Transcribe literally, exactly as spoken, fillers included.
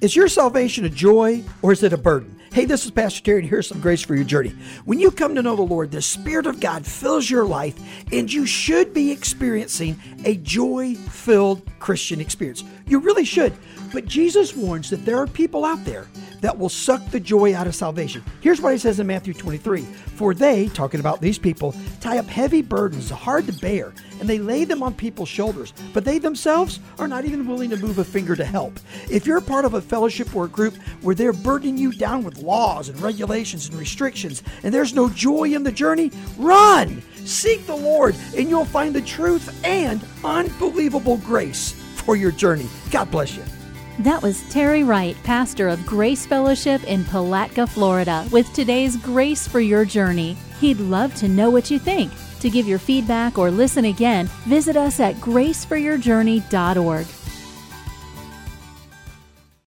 Is your salvation a joy or is it a burden? Hey, this is Pastor Terry, and here's some grace for your journey. When you come to know the Lord, the Spirit of God fills your life, and you should be experiencing a joy-filled Christian experience. You really should. But Jesus warns that there are people out there that will suck the joy out of salvation. Here's what he says in Matthew twenty-three. For they, talking about these people, tie up heavy burdens, hard to bear, and they lay them on people's shoulders. But they themselves are not even willing to move a finger to help. If you're part of a fellowship or a group where they're burdening you down with laws and regulations and restrictions, and there's no joy in the journey, run! Seek the Lord, and you'll find the truth and unbelievable grace for your journey. God bless you. That was Terry Wright, pastor of Grace Fellowship in Palatka, Florida, with today's Grace for Your Journey. He'd love to know what you think. To give your feedback or listen again, visit us at grace for your journey dot org.